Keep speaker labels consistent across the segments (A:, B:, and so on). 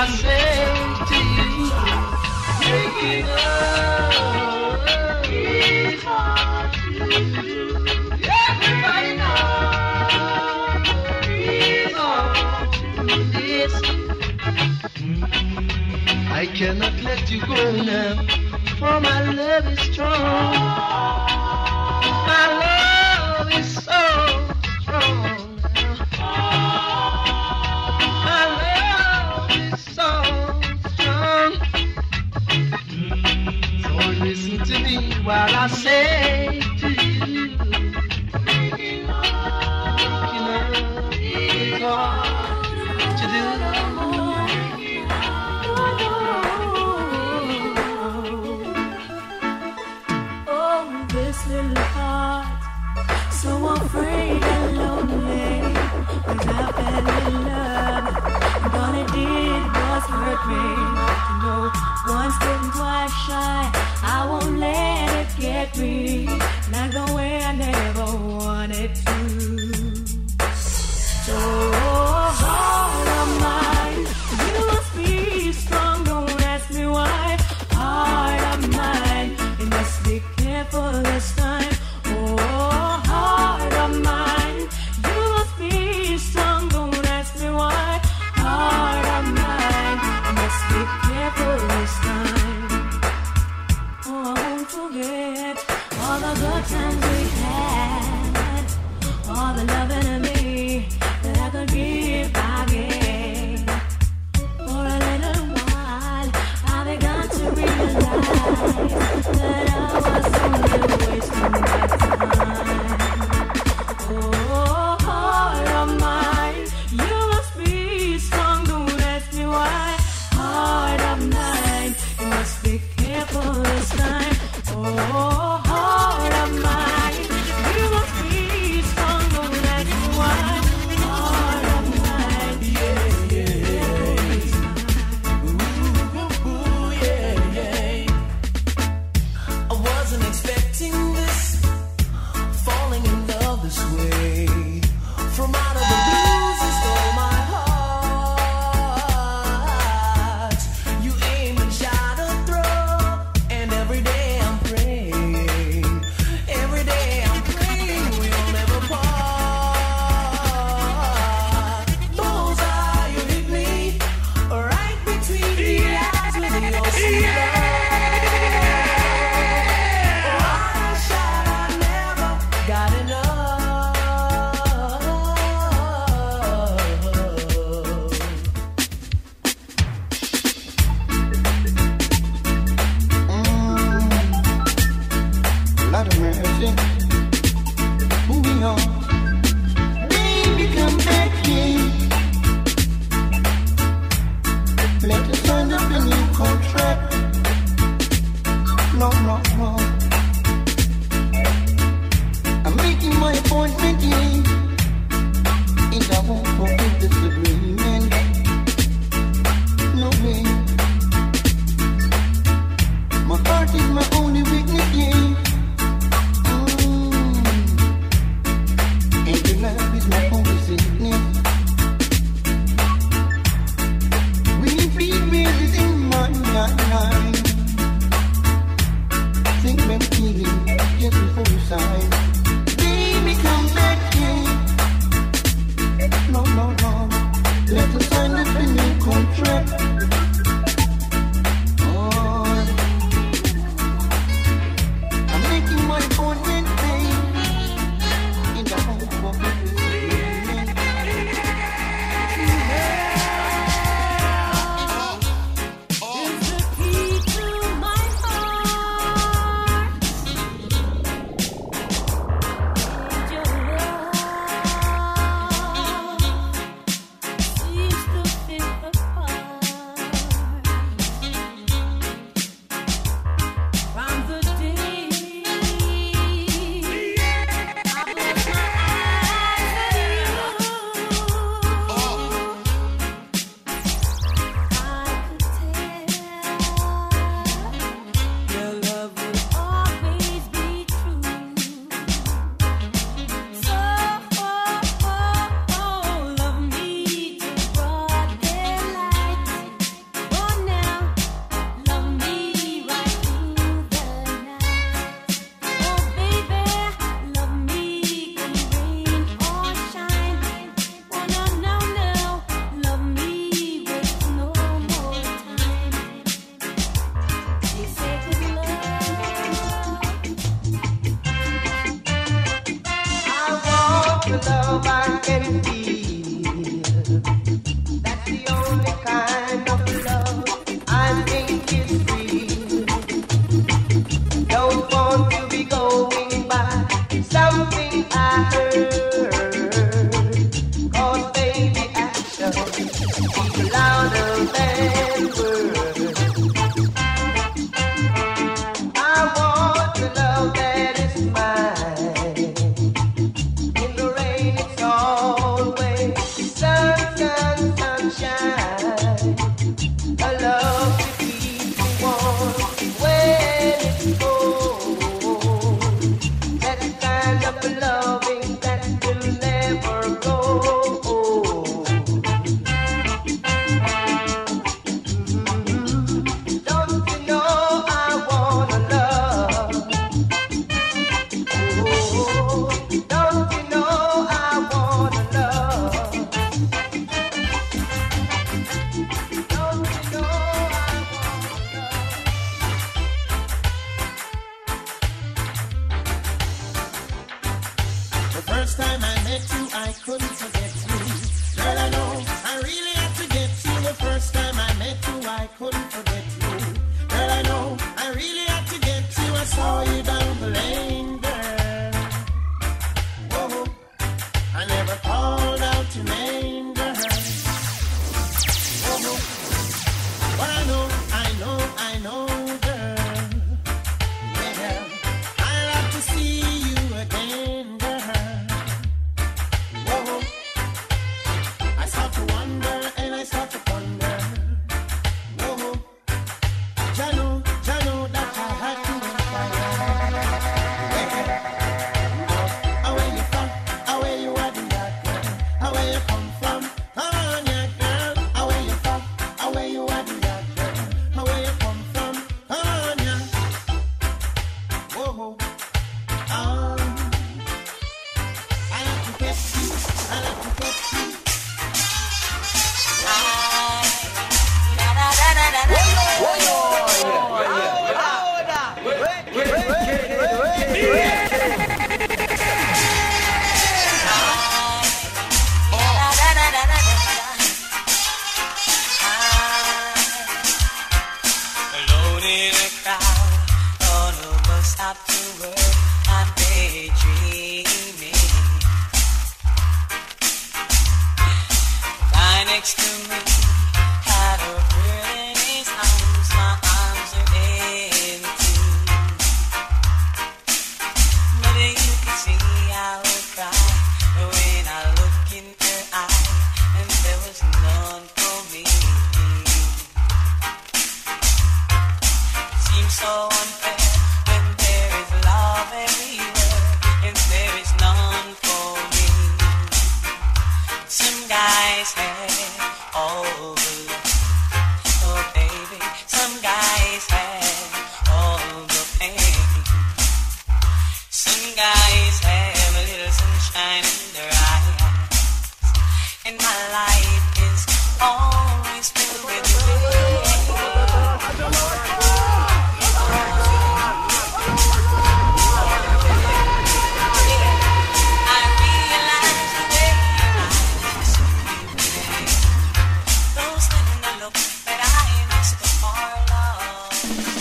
A: I say to you, breaking up is hard to do. Everybody knows it's hard to do this. I cannot let you go now, for my love is strong. My love is so strong. My love is so strong. So listen to me while I say to you, making love is hard to do.
B: Oh, this little heart, so afraid and lonely. When I fell in love, and all it did was hurt me. You know, once bitten, twice shy, I won't let it get me. Not the way I never wanted to. So, heart of mine, you must be strong, don't ask me why. Heart of mine, you must be careful this time. Oh, heart of mine, you must be strong, don't ask me why. Heart of mine, you must be careful this time. Oh, I won't forget all the good times we
C: first time I met you, I couldn't forget you. Girl, I know I really had to get you. The first time I met you, I couldn't forget you. Girl, I know I really had to get you. I saw you down the lane, girl. Whoa, I never called out your name, girl. Whoa, but I know, girl. Yeah, I'll have to see you again, girl. Whoa, I start to wonder and I start to ponder. Whoa, Jano, that I had to inquire. Yeah, where you from? Where you are, that girl? Where you come from? Come on, yeah, girl. Where you from? Where you are, that girl? Where you come from? Come on, yeah. Whoa, I like to get you. I like to get you.
D: Alone in a crowd, all of us stop to work. I'm daydreaming. Guy next to me had a bird in his arms. My arms are empty. But you can see I will cry when I look in her eye, and there was none for me. Seems so unfair when there is love everywhere and there is none for me. Some guys have all the love, oh baby. Some guys have all the pain. Some guys have a little sunshine in their eyes, and my life is always filled with rain. I realize the way those things I look that I missed for love.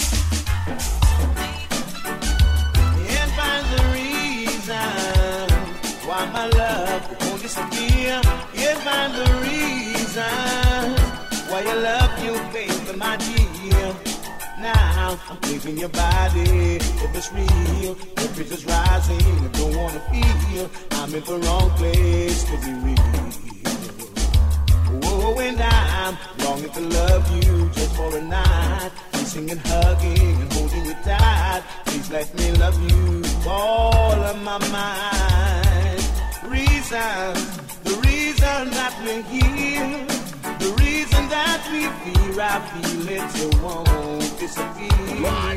C: Can't find the reason why my love won't disappear. Can't find the reason why your love you baby, my dear. Now I'm thinking your body, if it's real, temperature's rising, I don't wanna feel I'm in the wrong place to be real. Oh, and I'm longing to love you just for a night. Kissing and hugging and holding you tight. Please let me love you with all of my mind. The reason that we're here, the reason that we fear, I feel it, so won't disappear.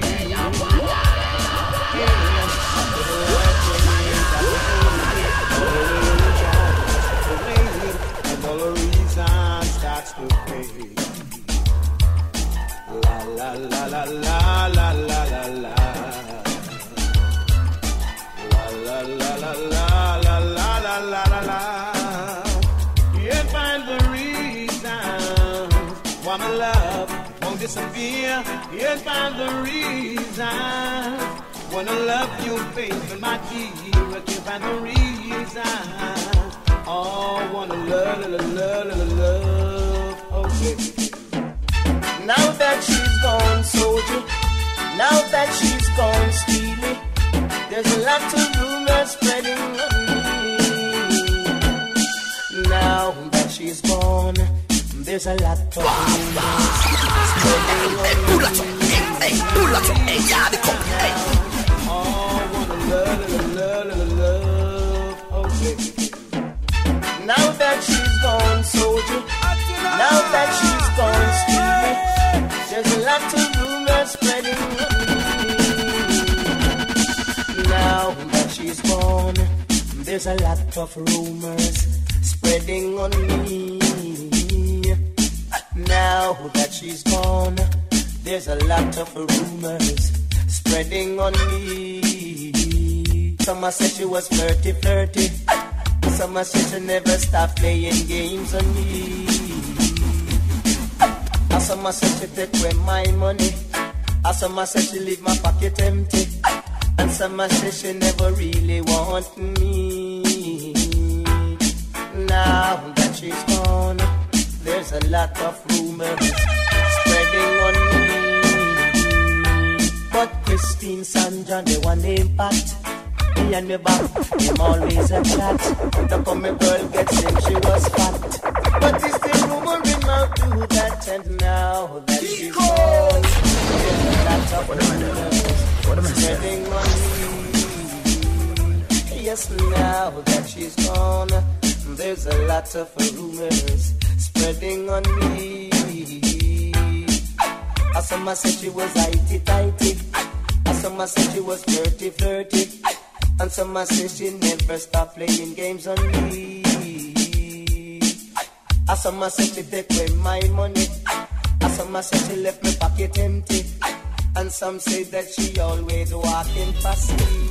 C: And all the reason starts to fade. La la la la la la la la la. La la la la la la la la la. Can't find the reason why my love won't disappear. Can't find the reason wanna love you, baby, my dear. I can't find the reason. Oh, wanna love, oh baby. Now that she's gone, soldier. Now that she's gone, Steely. There's a lot of rumors spreading on me. Now that she's gone, there's a lot of rumors spreading on me. Oh, wanna love, oh baby. Now that she's gone, soldier. Now that she's gone, Steely. There's a lot of rumors spreading on me. Now that she's gone, there's a lot of rumors spreading on me. Now that she's gone, there's a lot of rumors spreading on me. Some say she was flirty. Asama said she never stop playing games on me. Asama said she take away my money. Asama said she leave my pocket empty. And Asama said she never really want me. Now that she's gone, there's a lot of rumors spreading on me. But Christine, Sandra, they want impact. Me and me back, him always a flat. The come my girl gets him, she was fat. But it's still rumoring out to that. And now that she's gone, there's a lot of rumors spreading on me. Yes, now that she's gone, there's a lot of rumors spreading on me. Asama said she was tighty. Asama said she was flirty. And Asama said she never stopped playing games on me. Asama said she take away my money. Asama said she left my pocket empty. And some say that she always walking past me.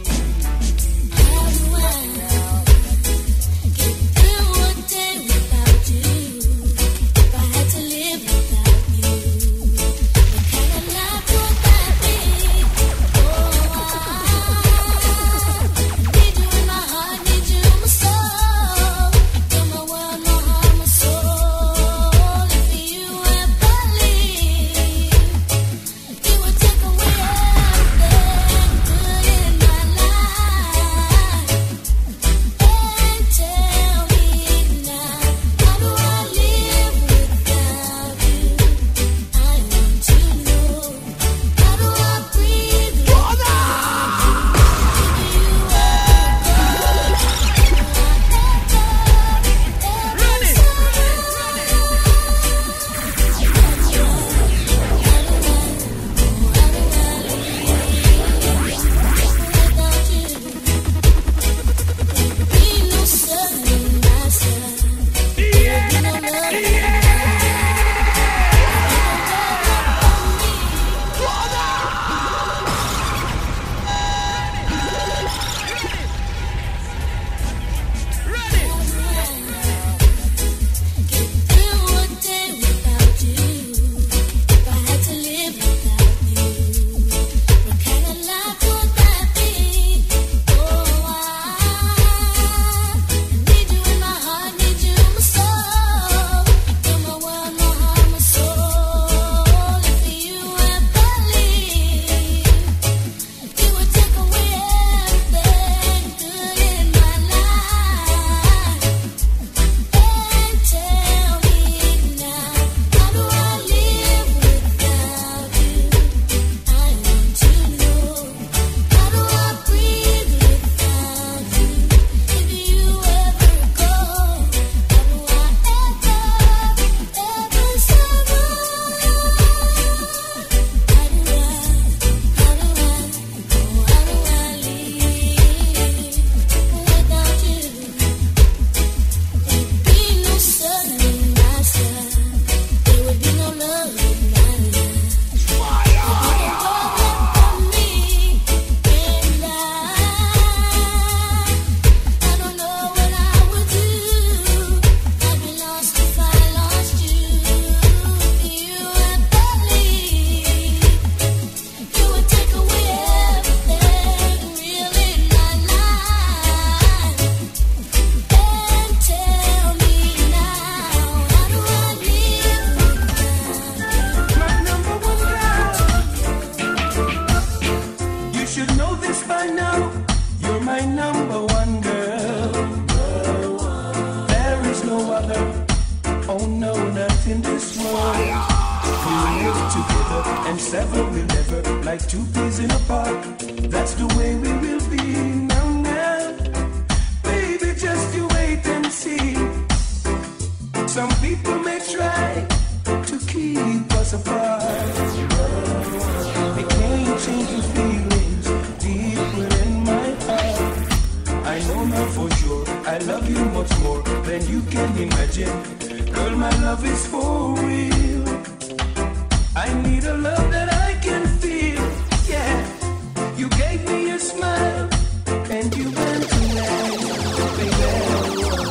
C: You gave me a smile and you went away, baby.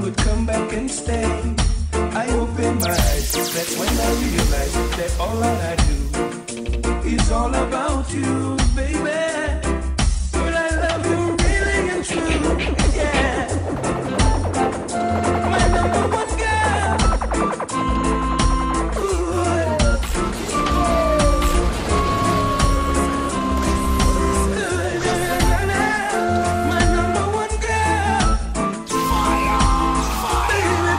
E: would come back and stay. I opened my eyes, that's when I realized that all that I do is all about you, baby. But I love you really and true, yeah. My number one girl. My number one girl. Fire, baby,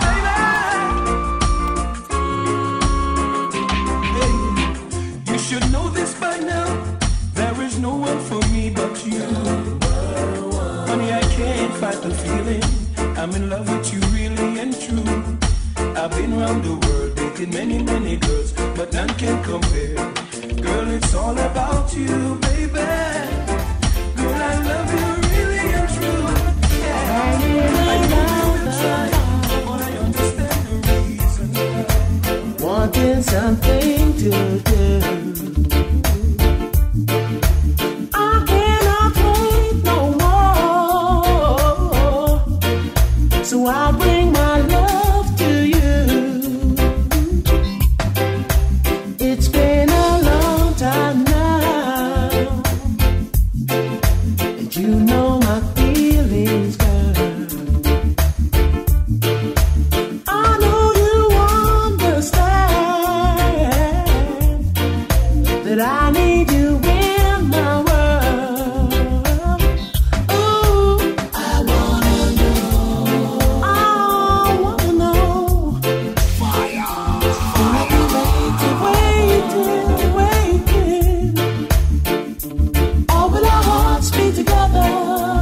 E: baby. Hey, you should know this by now. There is no one for me but you. Honey, I can't fight the feeling. I'm in love with you really and true. I've been around the world dating many, many girls, but none can compare. Girl, it's all about you, baby. Girl, I love you really and true. Yeah. I know you inside, but I understand the reason.
A: Wanting something to do.
B: I cannot wait no more, so I bring my love to you. It's been a long time now, and you know my feelings, girl. I know you understand that I need you in my world. Ooh, I wanna know. Fire. I've been waiting. Oh, will our hearts be together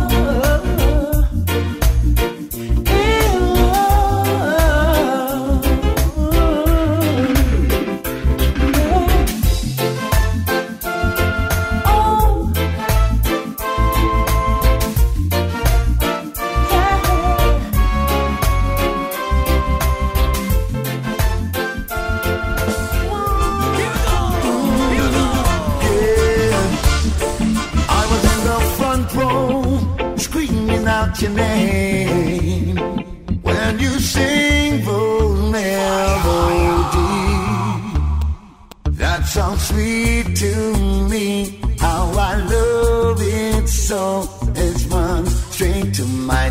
B: in love? Yeah. Oh,
C: I was in the front row, screaming out your name when you sing those melodies. That sounds sweet to me. How I love it so. It's run straight to my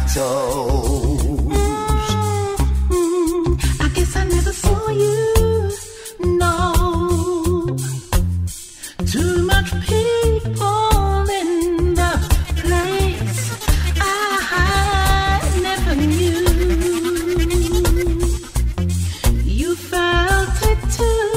C: toes.
B: I guess I never saw you. No, too much people in the place. I never knew you felt it too.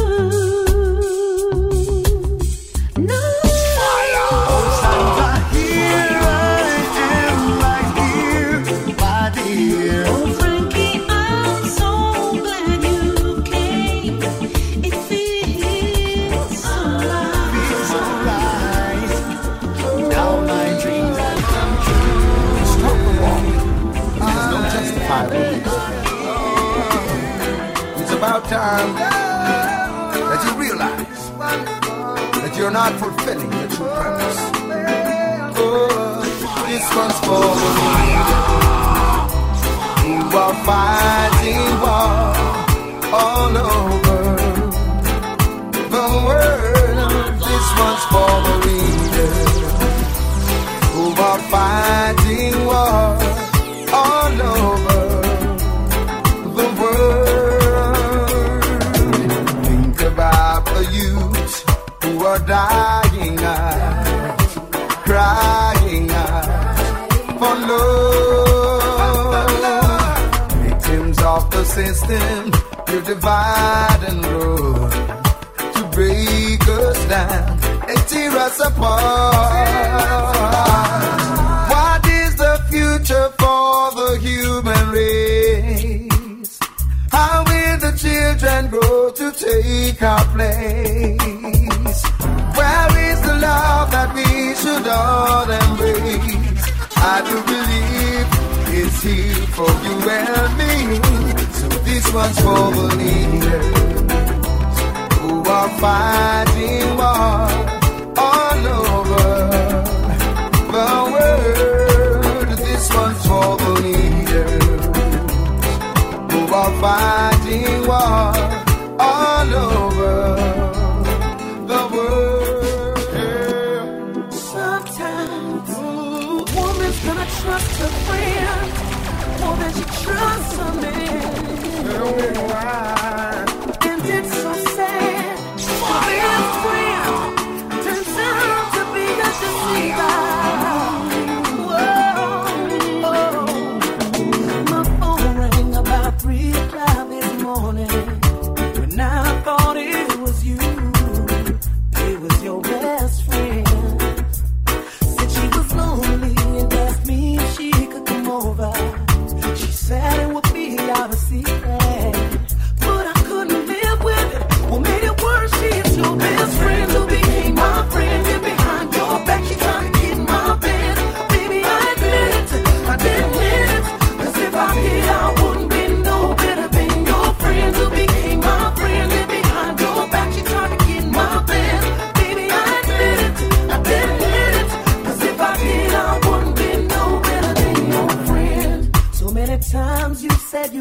B: No.
C: Oh, Sandra, here I am right here, my dear.
B: Oh, Frankie, I'm so glad you came. It feels so right.
C: Feels alright. Now my dreams have come true. Stop the walk. There's no justifiable reason. It's about time that you realize that you're not fulfilling your true purpose. Oh, this one's for the who are fighting war all over the world. This one's for the leaders who are fighting war all over the world. Think about the youth who are dying out, crying out for love. Victims of the system, you divide and rule to break us down and tear us apart. What is the future for the human race? How will the children grow to take our place? Where is the love that we should all embrace? I do believe it's here for you and me. So this one's for the leaders who are fighting war all over the world. This one's for the leaders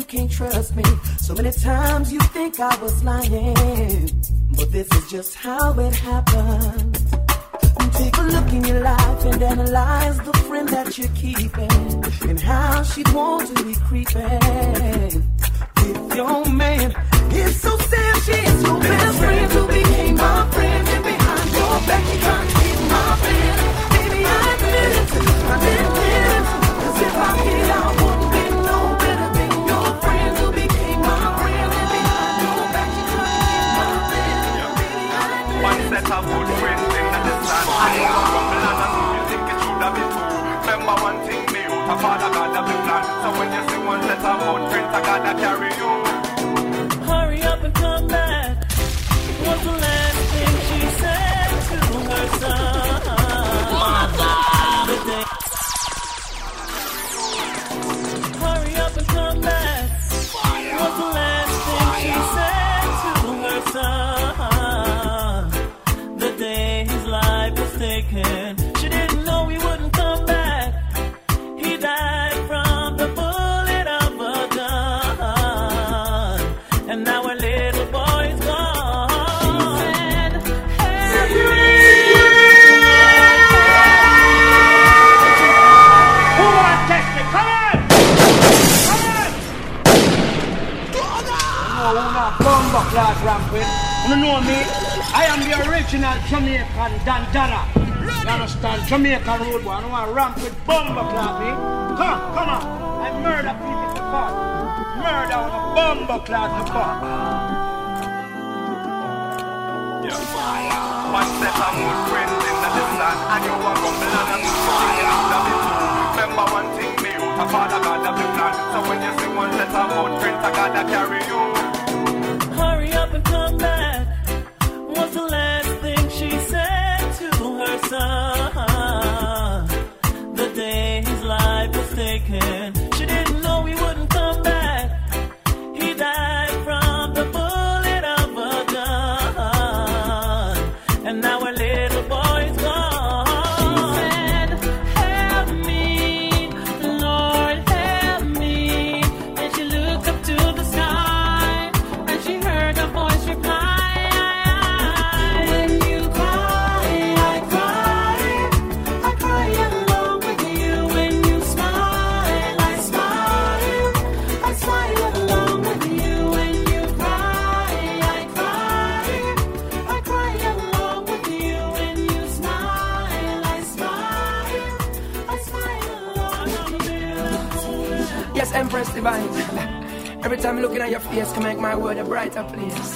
F: can't trust me. So many times you think I was lying, but this is just how it happened. Take a look in your life and analyze the friend that you're keeping and how she'd want to be creeping with your man. It's so sad she's your best friend who became my friend, and behind your back you can't keep my friend. Baby, I didn't, cause if I did I wouldn't be no better than your friend who became my friend, and behind your back you can't keep my friend. Baby, I didn't.
G: One set of good friends in the distance. I never rumble and I know you think it should have been true. Remember one thing, me out, a father God of the plan. So when you see one set of good friends, I gotta carry you.
B: Hurry up and come back. What's the last thing she said to her son? The day. Hurry up and come back. What's the last thing she said to her son? The day his life was taken. She didn't know he wouldn't come back. He died from the bullet of a gun. And now our little boy's gone.
H: Who wants to test me? Come on! Come on! No, not bomba class rampant. You know me? I am the original Jamaican Dandara. You understand? Jamaican road boy. I don't want to ramp with bomba class, me. Come on. I murder people to fuck. Murder on a bomba class to fuck.
G: One set of good friends in the distance. And you are rumble and I know you think it should have been true. Remember one thing, me out, a father God of the plan. So when you see one set of good friends, I gotta carry you.
B: Hurry up and come back. What's the last thing she said to her son? The day his life was taken. She didn't know he wouldn't come back. He died from the bullet of a gun. And now our little boy's gone. She said, help me, Lord, help me. And she looked up to the sky, and she heard a voice reply. When you cry, I cry. I cry along with you. When you smile, I smile. I smile along with you. When you cry, I cry. I cry along with you. When you smile, I smile. I smile along with you.
F: Yes, Empress Divine. Every time looking at your face can make my world a brighter place.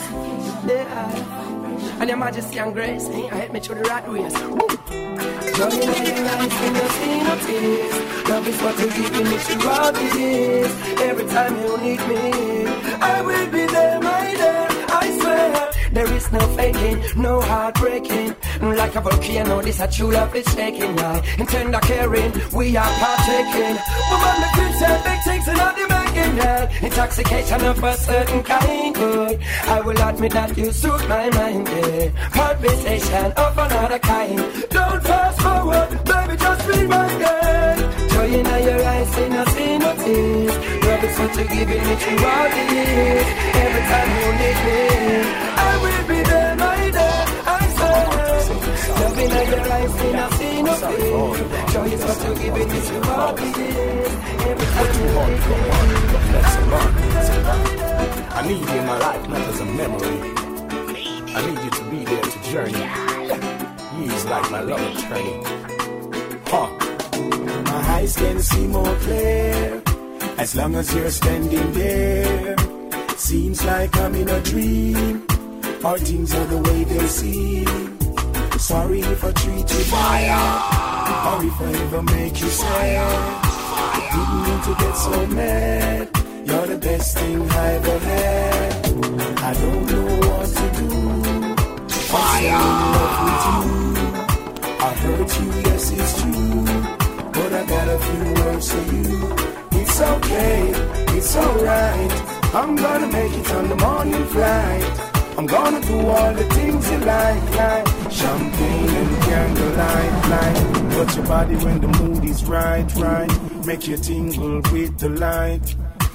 F: Yeah. And your majesty and grace, I hit me through the right ways. Joy in your life when you see no tears. Love is what you're giving me throughout the years. Every time you need me, I will be there, my dear. I swear, there is no faking, no heartbreaking. Like a volcano, this a true love is shaking. In tender caring, we are partaking. Woman, the kids say big things in all the making. Intoxication of a certain kind. I will admit that you suit my mind. Conversation of another kind. Don't fast forward, baby, just read my head. Joy in your eyes, in a see no tears. Love is what you're giving me throughout the years. Every time you need me, I will be there, my dear. I swear. Love in your eyes, in a see no tears. Joy is what you're giving me throughout the years. Every time you need me,
I: I need you in my life, not as a memory. I need you to be there to journey. He's like my love attorney.
C: My eyes can see more clear as long as you're standing there. Seems like I'm in a dream, or things are the way they seem. Sorry if I treat you bad, or if I ever make you sad. Didn't mean to get so mad. You're the best thing I ever had. I don't know what to do. I'm so in love with you. I hurt you, yes it's true, but I got a few words for you. It's okay, it's alright. I'm gonna make it on the morning flight. I'm gonna do all the things you like champagne and candlelight, touch your body when the mood is right. Make you tingle with the light. And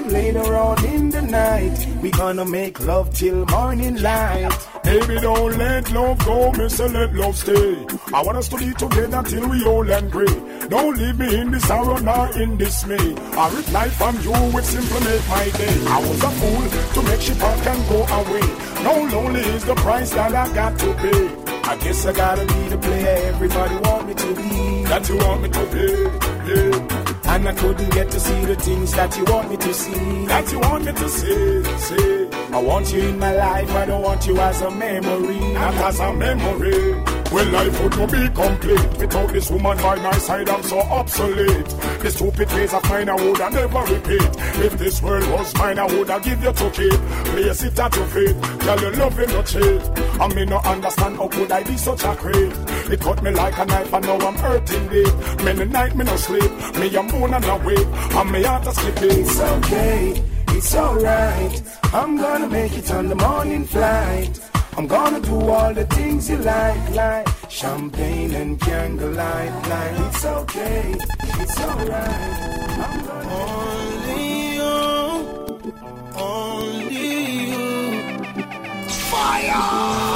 I: then later on in the night, we gonna make love till morning light.
E: Baby, don't let love go, me say let love stay. I want us to be together till we old and grey. Don't leave me in this sorrow nor in dismay. I reply from you would simply make my day. I was a fool to make she part and go away. No lonely is the price that I got to pay. I guess I gotta be the player everybody want me to be. That you want me to be, yeah. And I couldn't get to see the things that you want me to see. That you want me to see. I want you in my life, I don't want you as a memory. Not as a memory. Well, life would not be complete without this woman by my side. I'm so obsolete. The stupid ways of mine I would I never repeat. If this world was mine, I would I give you to keep. Place it at your feet, tell you love it no cheat. I may not understand how could I be such a creep. It cut me like a knife and now I'm hurting deep. Many night me no sleep, me a moan and a weep, and me heart a skip it.
I: It's okay, it's alright. I'm gonna make it on the morning flight. I'm gonna do all the things you like champagne and candlelight. It's okay, it's alright. I'm gonna
C: only you. Fire!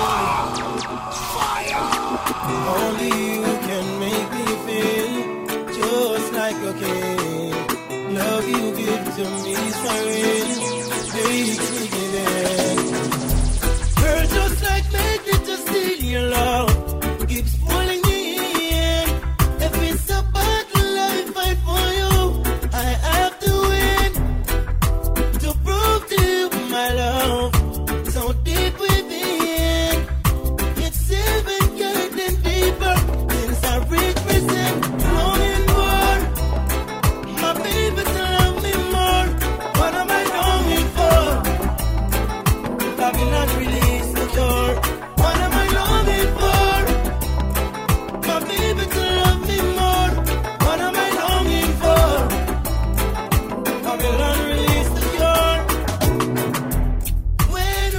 C: Only you can make me feel just like a king. Love you give to me is my real. Makes me give it. Girl, just like magnet to steal your love. Keeps pulling me in. If it's a battle I fight for you, I have to win. To prove to you my love. So deep within. It's even getting deeper. Since I represent longing for my baby to love me more. What am I longing for? Babylon release the door. What am I longing for? My baby to love me more. What am I longing for? Babylon release the door. When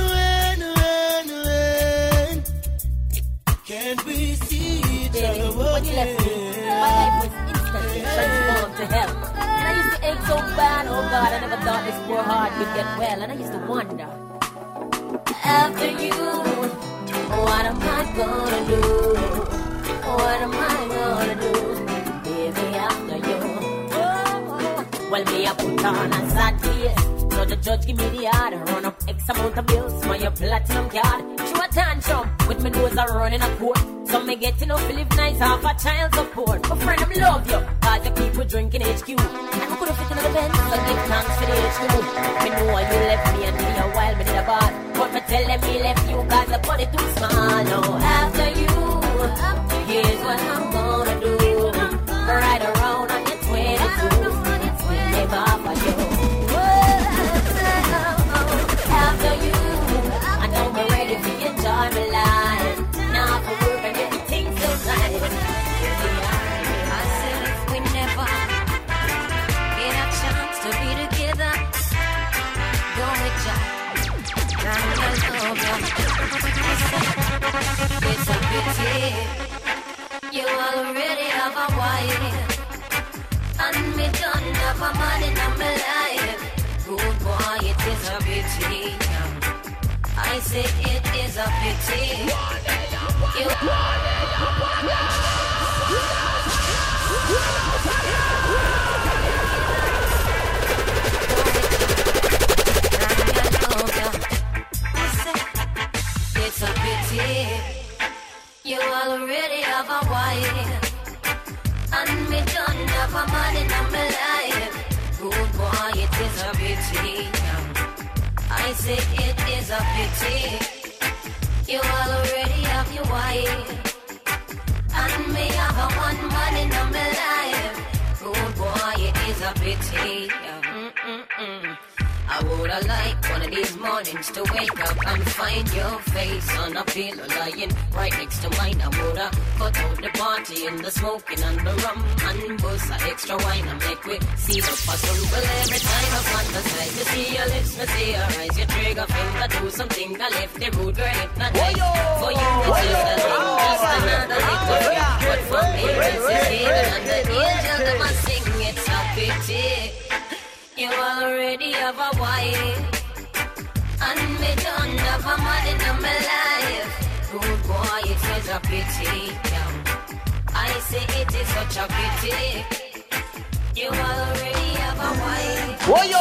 C: can't we see each other?
J: When you left me, my life was instantly transformed to hell. And I used to ache so bad, oh God, I never thought this poor heart would get well. And I used to wonder, after you, what am I gonna do? What am I gonna do, baby, after you? Well, me I put on a sad face. So the judge give me the order, run up X amount of bills for your platinum card. Through a tantrum, with me nose are running a court. So me getting up to live nice off a child support. But friend, I love you, cause you keep drinking HQ. And who could have fit another Benz, so give thanks for the HQ. Me know why you left me and me a while, me did a bad. But me tell them me left you, cause the body too small. Now after you, here's what I'm gonna do. Ride around on your 22, live off of you. After you, I know we're ready to enjoy my life. Now for work and everything's so right. I said if we never get a chance to be together, go with ya. I love ya. It's a pity you already have a wife, and me don't have a man in my life. Good boy, it is a pity. I say it is a pity. It's a pity. You already have a wife, and me don't have a man in my life. Good boy, it is a pity. I say it is a pity. You already have your wife, and me have a one man in my life. Good boy, it is a pity. I woulda liked one of these mornings to wake up and find your face on a pillow lying right next to mine. I woulda cut out the party and the smoking and the rum and bust a extra wine and make we see the puzzle. Well, every time I fantasize, you see your lips, me see your eyes, your trigger finger do something that left the rude girl hypnotized. For you it's just a thing, just another little thing. But for me it's a heaven and the angel that must sing. It's a pity you all
K: already have a wife, and me don't have a man in my life. Rude boy, it is a pity. I say it is such a pity. You already have a wife.
H: Whoa, yo!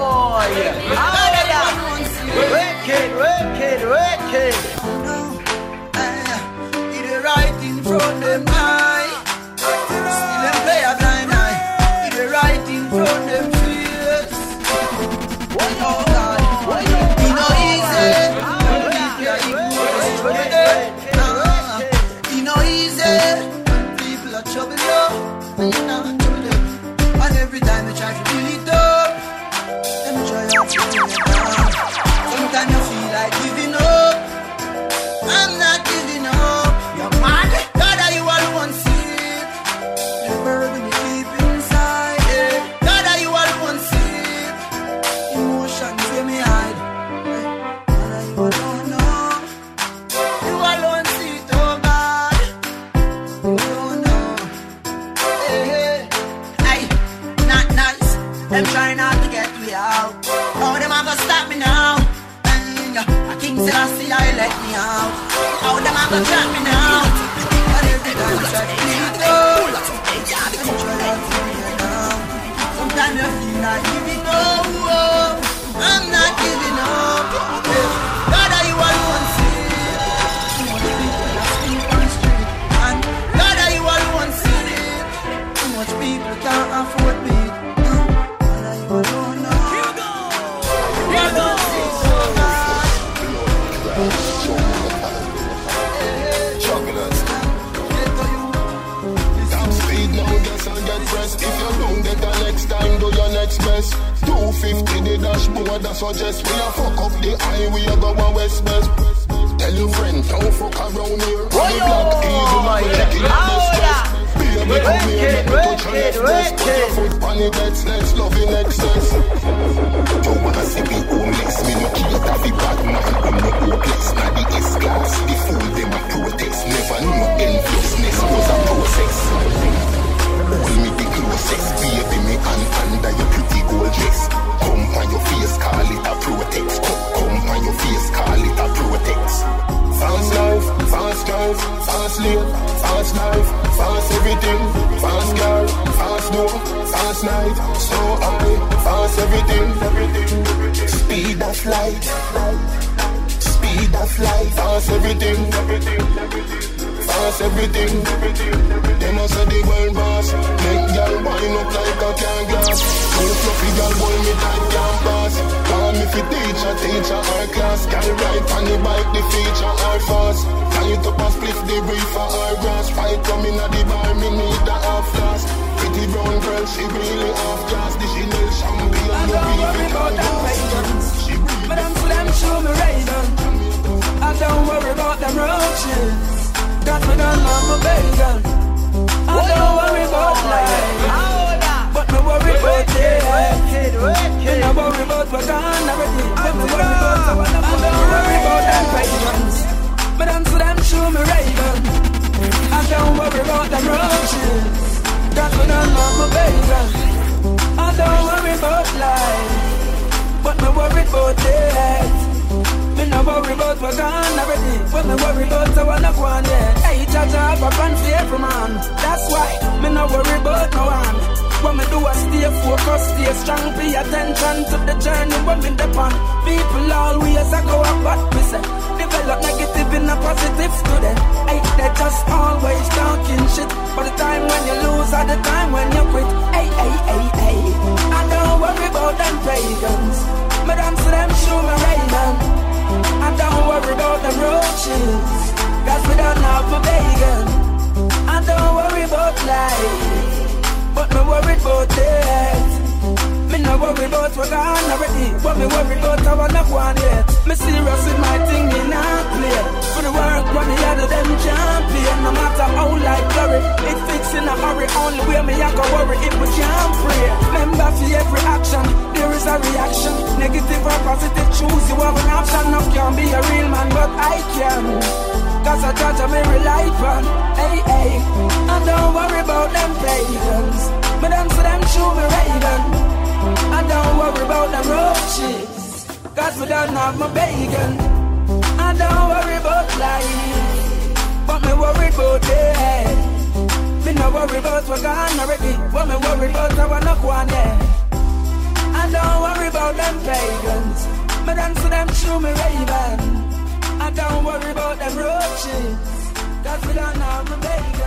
H: Wicked.
L: It is right in front of them eye. Still them play a blind eye. It is right in front of them face. Oh God, it no easy. It no easy. People are trouble you. And every time you try to build it up, them try to pull it down. Sometimes you feel like giving up. I'm not giving up. You're mad. God, are you alone see it? The burden you keep inside. Yeah. God, are you alone see it? Emotions where me hide. God, are you alone know? You alone see it, oh God. You don't know. Hey. Not nice. Them trying not to get me out. How them a go stop me now? A king said I see I let me out. How them a go trap me now? And every time I try to leave it up, them try to pull me down. Sometimes I feel like giving up. I'm not giving up. God, are you alone see it? Too much people that sleep on the street. And God, are you alone see it? Too much people can't afford me. God, are you alone now? You don't see so bad.
M: Top speed now, guess I'll get pressed. If you don't get the next time, do your next best. 250 the dashboard, that's what just we a fuck up the highway, you go on west. Tell your friend, don't fuck around here. On the block, easy, like checking out the stress. Baby, come here, let me touch your left breast. Put your foot on the beds, let's love in excess. You wanna see me homeless, me no cater the bad man. I'm no hopeless, not the S-class. The fool, them a protest. Never know enviousness was a process. Hold me the closest, baby, me under your pretty gold dress. Come on your face, call it a protect. Come on your face, call it a protect. Fast life, fast drive, fast live, fast life, fast everything. Fast car, fast door, fast night, so high, fast everything. Speed of light, speed of light, fast everything. Fast everything. Them a say the world boss. Make y'all wind up like a can glass. Full fluffy y'all hold me tight can't pass. Call me for teacher our class. Carry right on the bike, the feature our fast. Light up and split the reefer our grass. Fight coming at the bar, me need a half glass. Pretty brown girl, she really half glass. The Chanel champion, no beef it all glass.
F: But I'm for them show me Raven. I don't worry about them roaches. Got me done on my bacon. I don't worry about life, but me worry about death. Me no worry about what gone already. But me worry about I don't worry about them pagans. But I'm for them show me Raven. I don't worry about them roaches. Got me done on my bacon. I don't worry about life, but me worry about death. Me no worry about what gone already, but me worry about I wanna go on there. Hey, Jaja have a plan for every man. That's why me no worry about no one. What me do is stay focused, stay strong, pay attention to the journey when me depend. People always a go up, but me say develop negative in a positive student. Hey, they just always talking shit. But the time when you lose, or the time when you quit. Hey. I don't worry about them pagans. Me dance to them, show me Raven. I don't worry about the roaches, cause we don't have my bacon. I don't worry about life, but me worry about death. Me no worry about what gone already, but me worry about I wanna go on yet. Me serious with my thing, me not play. For the work, when the other them champion. No matter how life glory, it fix in a hurry. Only way me I go worry if we can't pray. Remember for every action, there is a reaction. Negative or positive, choose you have an option. No can't be a real man, but I can. Cause I judge me rely on. Hey, I don't worry about them pagans. Me them for them show me Raven. I don't worry about the roaches, cause we don't have my bacon. I don't worry about life, but me worry about death. Me no worry about what gone already, but me worry about how I knock one, yeah. I don't worry about them pagans, me dance to them through me Ray-Ban. I don't worry about them roaches, cause we don't have my bacon.